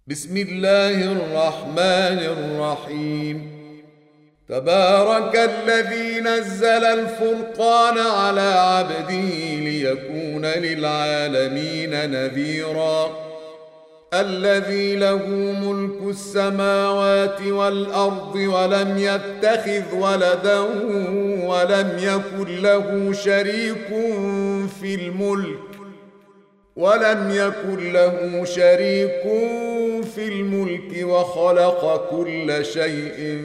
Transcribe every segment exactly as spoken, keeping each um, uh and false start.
بسم الله الرحمن الرحيم. تبارك الذي نزل الفرقان على عبده ليكون للعالمين نذيرا. الذي له ملك السماوات والأرض ولم يتخذ ولدا ولم يكن له شريك في الملك ولم يكن له شريك في الملك وخلق كل شيء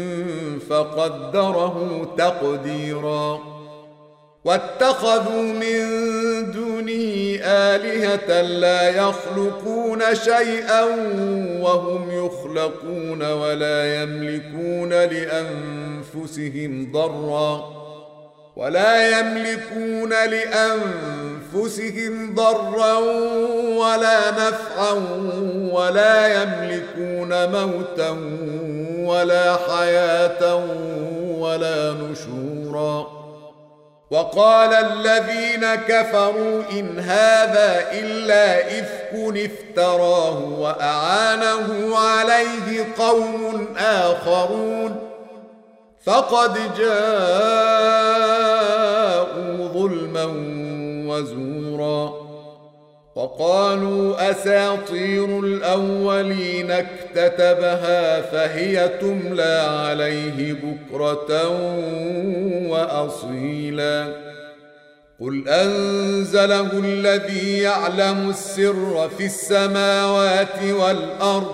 فقدره تقديرا. واتخذوا من دونه آلهة لا يخلقون شيئا وهم يخلقون ولا يملكون لأنفسهم ضرا ولا يملكون لأنفسهم ضرا ولا نفعا ولا يملكون موتا ولا حياة ولا نشورا. وقال الذين كفروا إن هذا إلا إفك افتراه وأعانه عليه قوم آخرون فقد جاءوا ظلما وزورا. وقالوا أساطير الأولين اكتتبها فهي تملى عليه بكرة وأصيلا. قل أنزله الذي يعلم السر في السماوات والأرض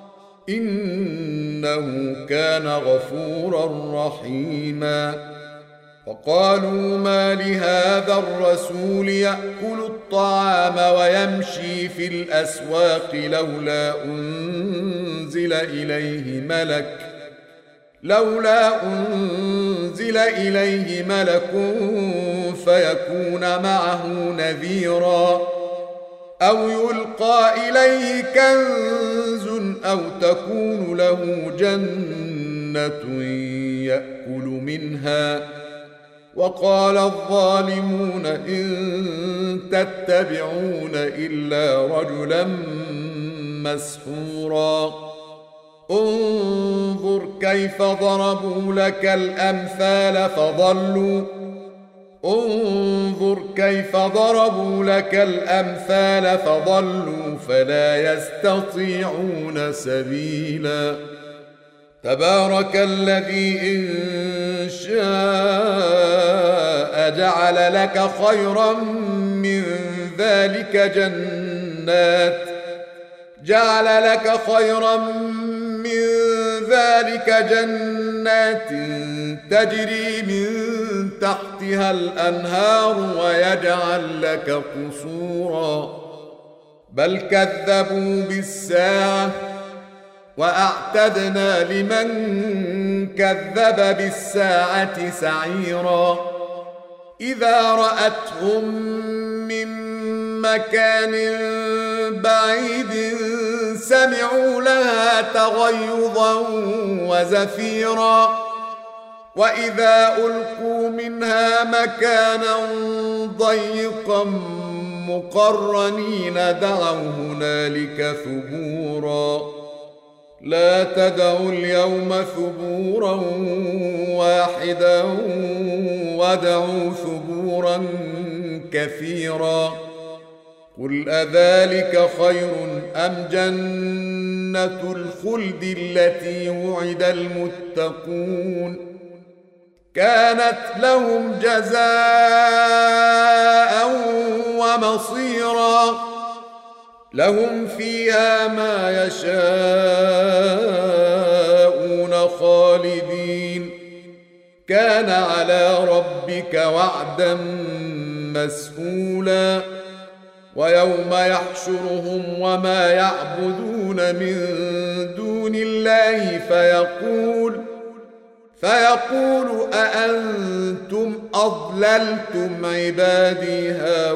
إنه كان غفورا رحيما. وقالوا ما لهذا الرسول يأكل الطعام ويمشي في الأسواق لولا أنزل إليه ملك لولا أنزل إليه ملك فيكون معه نذيرا أو يلقى إليه كنز أو تكون له جنة يأكل منها. وقال الظالمون إن تتبعون إلا رجلا مسحورا. انظر كيف ضربوا لك الأمثال فضلوا انظر كيف ضربوا لك الأمثال فضلوا فلا يستطيعون سبيلا. تبارك الذي إن شاء جعل لك خيرا من ذلك جنات جعل لك خيرا من ذلك جنات تجري من تحتها الأنهار ويجعل لك قصورا. بل كذبوا بالساعة وأعتدنا لمن كذب بالساعة سعيرا. إذا رأتهم من مكان بعيد سمعوا لها تغيظا وزفيرا. وإذا ألقوا منها مكانا ضيقا مقرنين دعوا هنالك ثبورا. لا تدعوا اليوم ثبورا واحدا ودعوا ثبورا كثيرا. قل أذلك خير أم جنة الخلد التي وعد المتقون كانت لهم جزاء ومصيرا. لهم فيها ما يشاءون خالدين كان على ربك وعدا مسئولا. ويوم يحشرهم وما يعبدون من دون الله فيقول فيقول أأنتم أضللتم عبادي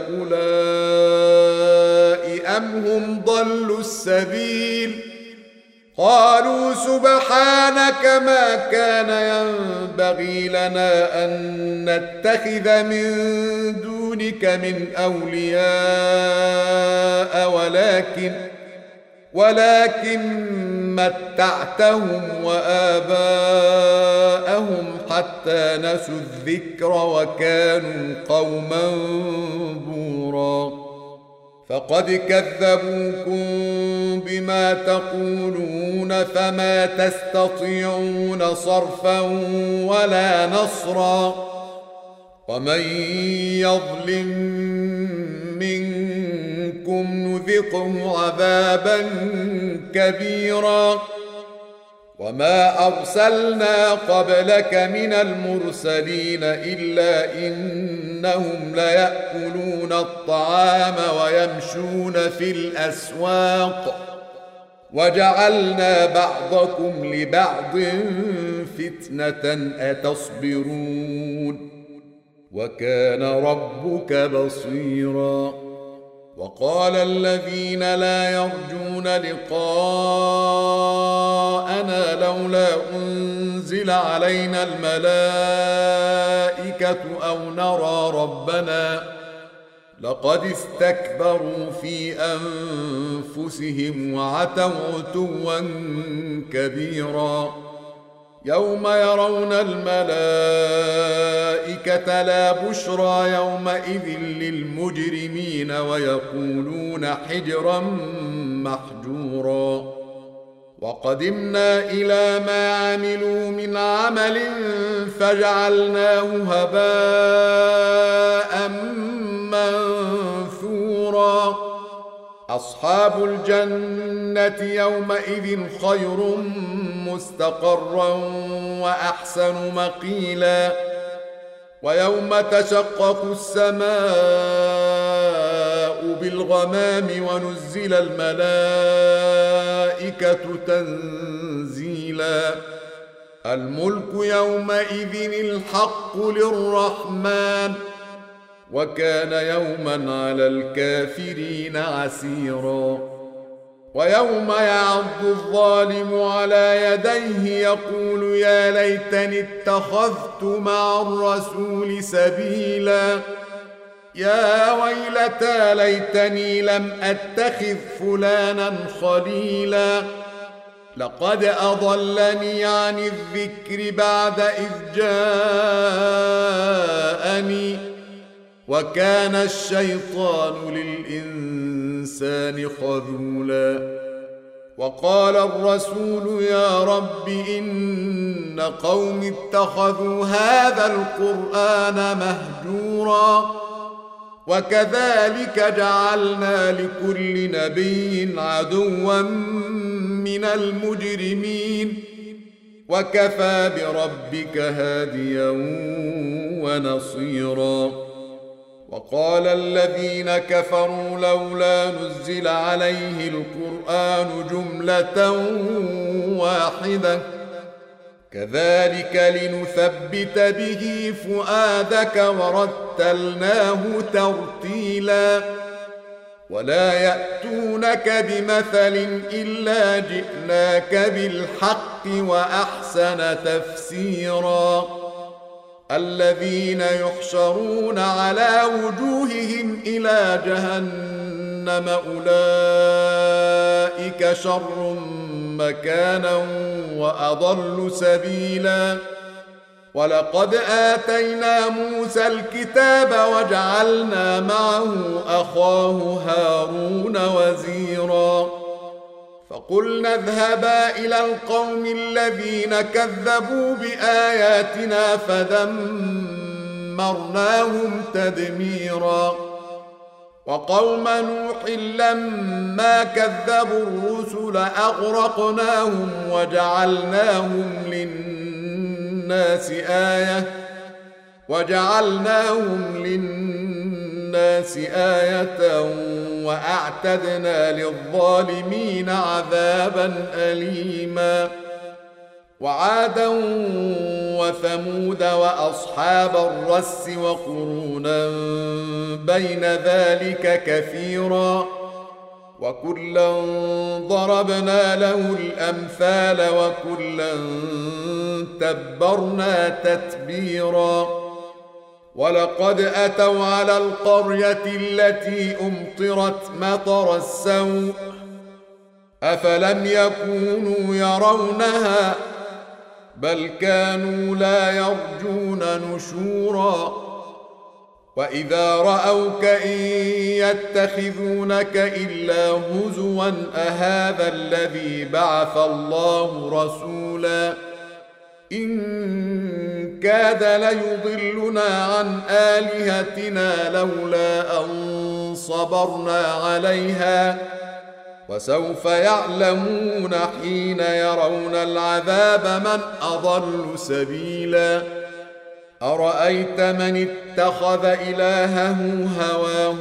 هؤلاء أم هم ضلوا السبيل. قالوا سبحانك ما كان ينبغي لنا أن نتخذ من دونك من أولياء ولكن ولكن متعتهم وآباءهم حتى نسوا الذكر وكانوا قوما بورا فقد كذبوكم بما تقولون فما تستطيعون صرفا ولا نصرا ومن يظلم منكم نذقه عذابا كبيرا وما أرسلنا قبلك من المرسلين إلا إنهم ليأكلون الطعام ويمشون في الأسواق وجعلنا بعضكم لبعض فتنة أتصبرون وكان ربك بصيرا وقال الذين لا يرجون لقاءنا لولا أنزل علينا الملائكة أو نرى ربنا لقد استكبروا في أنفسهم وعتوا عتوا كبيرا يوم يرون الملائكة لا بشرى يومئذ للمجرمين ويقولون حجرا محجورا وقدمنا إلى ما عملوا من عمل فجعلناه هباء منثورا أصحاب الجنة يومئذ خير مستقرا وأحسن مقيلا ويوم تشقق السماء بالغمام ونزل الملائكة تنزيلا الملك يومئذ الحق للرحمن وكان يوما على الكافرين عسيرا ويوم يعض الظالم على يديه يقول يا ليتني اتخذت مع الرسول سبيلا يا ويلتى ليتني لم أتخذ فلانا خليلا لقد أضلني عن الذكر بعد إذ جاءني وكان الشيطان للإنسان خذولا وقال الرسول يا رب إن قوم اتخذوا هذا القرآن مهجورا وكذلك جعلنا لكل نبي عدوا من المجرمين وكفى بربك هاديا ونصيرا وقال الذين كفروا لولا نزل عليه القرآن جملة واحدة كذلك لنثبت به فؤادك ورتلناه ترتيلا ولا يأتونك بمثل إلا جئناك بالحق وأحسن تفسيرا الذين يحشرون على وجوههم إلى جهنم أولئك شر مكانا وأضل سبيلا ولقد آتينا موسى الكتاب وجعلنا معه أخاه هارون وزيرا فقلنا اذهبا إلى القوم الذين كذبوا بآياتنا فدمرناهم تدميرا وقوم نوح لما كذبوا الرسل أغرقناهم وجعلناهم للناس آية وجعلناهم للناس آية وأعتدنا للظالمين عذابا أليما وعادا وثمود وأصحاب الرس وقرونا بين ذلك كثيرا وكلا ضربنا له الأمثال وكلا تبرنا تتبيرا ولقد أتوا على القرية التي أمطرت مطر السوء أفلم يكونوا يرونها بل كانوا لا يرجون نشورا وإذا رأوك إن يتخذونك إلا هزوا أهذا الذي بعث الله رسولا إن كاد ليضلنا عن آلهتنا لولا أن صبرنا عليها وسوف يعلمون حين يرون العذاب من أضل سبيلا أرأيت من اتخذ إلهه هواه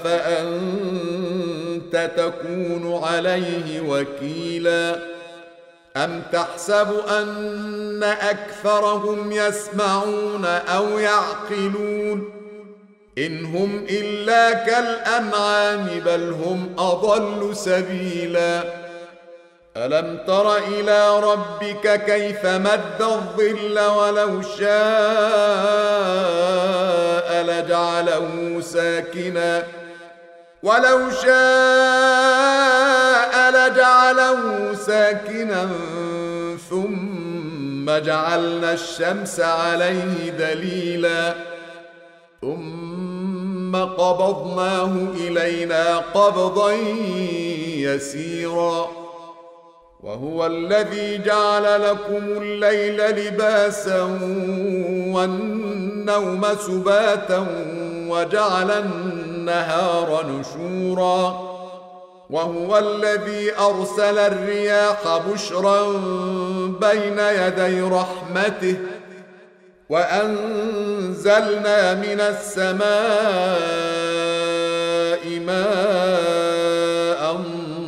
أفأنت تكون عليه وكيلا أم تحسب أن أكثرهم يسمعون أو يعقلون إن هم إلا كالأنعام بل هم أضل سبيلا ألم تر إلى ربك كيف مد الظل ولو شاء لجعله ساكنا ولو شاء لجعله ساكنا ثم جعلنا الشمس عليه دليلا ثم قبضناه إلينا قبضا يسيرا وهو الذي جعل لكم الليل لباسا والنوم سباتا وجعل النهار نشورا وهو الذي أرسل الرياح بشرا بين يدي رحمته وأنزلنا من السماء ماء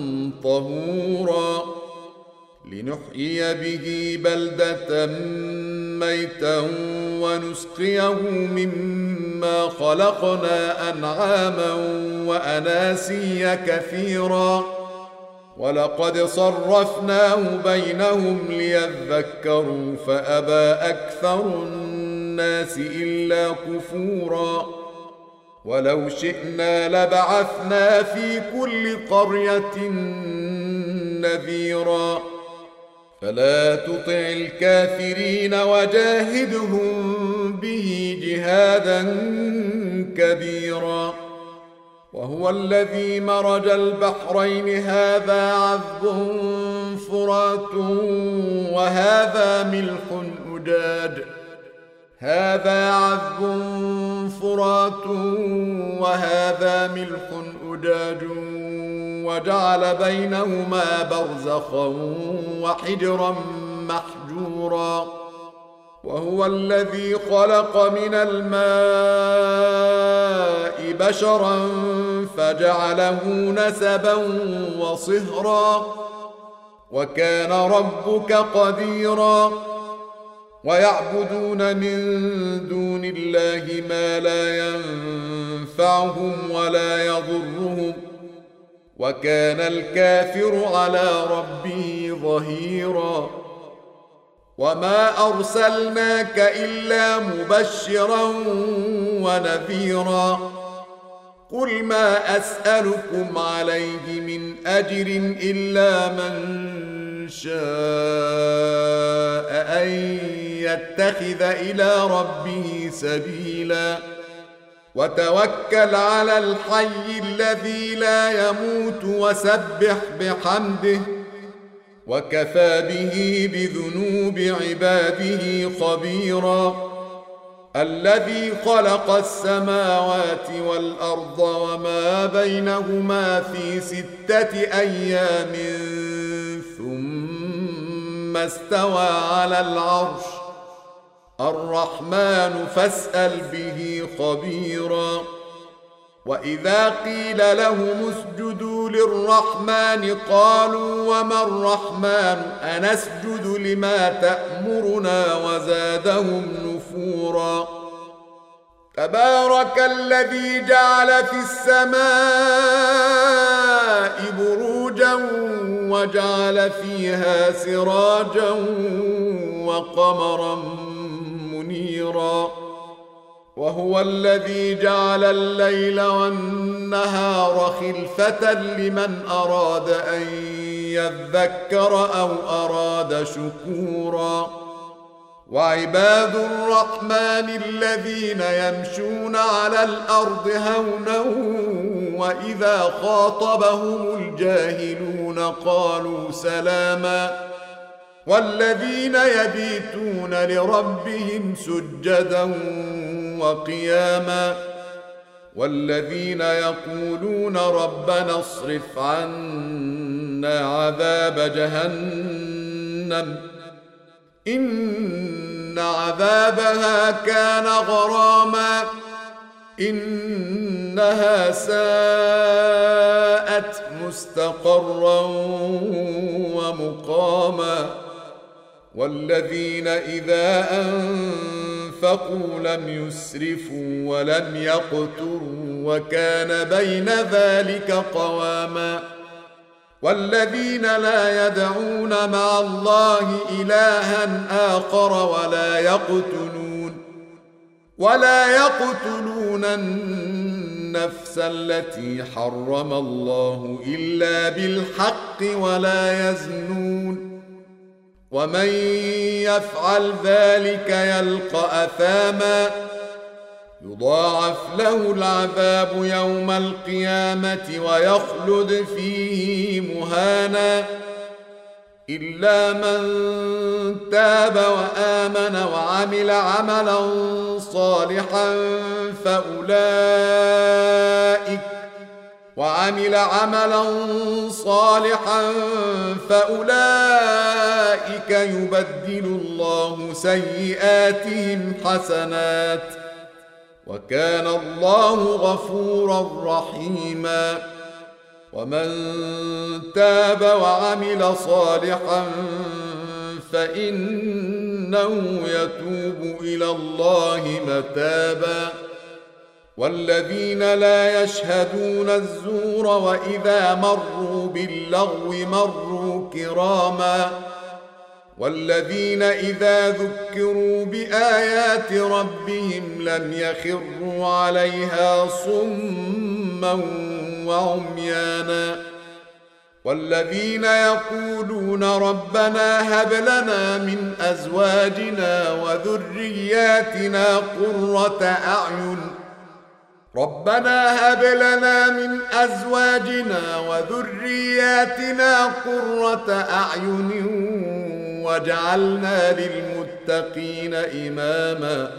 طهورا لنحيي به بلدة ميتا ونسقيه مما خلقنا أنعاما وأناسيا كثيرا ولقد صرفناه بينهم ليذكروا فأبى أكثر الناس إلا كفورا ولو شئنا لبعثنا في كل قرية نذيرا فلا تطع الكافرين وجاهدهم به جهادا كبيرا وهو الذي مرج البحرين هذا عذب فرات وهذا ملح أجاج هذا عذب فرات وهذا ملح أجاج وجعل بينهما برزخا وحجرا محجورا وهو الذي خلق من الماء بشرا فجعله نسبا وصهرا وكان ربك قديرا ويعبدون من دون الله ما لا ينفعهم ولا يضرهم وكان الكافر على ربه ظهيرا وما أرسلناك إلا مبشرا ونذيرا قل ما أسألكم عليه من أجر إلا من شاء أن يتخذ إلى ربه سبيلا وتوكل على الحي الذي لا يموت وسبح بحمده وكفى به بذنوب عباده خبيرا الذي خلق السماوات والأرض وما بينهما في ستة أيام ثم استوى على العرش الرحمن فاسأل به خبيرا وإذا قيل لهم اسجدوا للرحمن قالوا وما الرحمن أنسجد لما تأمرنا وزادهم نفورا تبارك الذي جعل في السماء بروجا وجعل فيها سراجا وقمرا منيرا وهو الذي جعل الليل والنهار خلفة لمن أراد أن يذكر أو أراد شكورا. وعباد الرحمن الذين يمشون على الأرض هونا وإذا خاطبهم الجاهلون قالوا سلاما. والذين يبيتون لربهم سجدا وقياما. والذين يقولون ربنا اصرف عنا عذاب جهنم إن عذابها كان غراما إنها ساءت مستقرا ومقاما. والذين إذا أنفقوا لم يسرفوا ولم يقتروا وكان بين ذلك قواما. والذين لا يدعون مع الله إلها آخر ولا يقتلون ولا يقتلون النفس التي حرم الله إلا بالحق ولا يزنون ومن يفعل ذلك يلقى أثاما يضاعف له العذاب يوم القيامة ويخلد فيه مهانا إلا من تاب وآمن وعمل عملا صالحا فأولئك وعمل عملا صالحا فأولئك يبدل الله سيئاتهم حسنات وكان الله غفورا رحيما. ومن تاب وعمل صالحا فإنه يتوب إلى الله متابا. والذين لا يشهدون الزور وإذا مروا باللغو مروا كراما. والذين إذا ذكروا بآيات ربهم لم يخروا عليها صما وعميانا. والذين يقولون ربنا هب لنا من أزواجنا وذرياتنا قرة أعين ربنا هب لنا من أزواجنا وذرياتنا قرة أعين وجعلنا للمتقين إماما.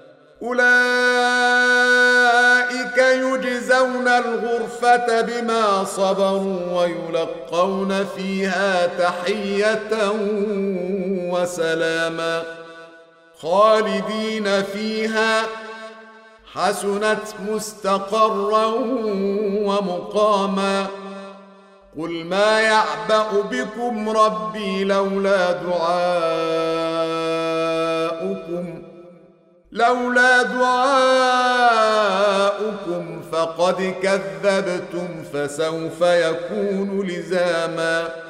أولئك يجزون الغرفة بما صبروا ويلقون فيها تحية وسلاما خالدين فيها حسنت مستقرا ومقاما. قل ما يعبأ بكم ربي لولا دعاؤكم لولا دعاؤكم فقد كذبتم فسوف يكون لزاما.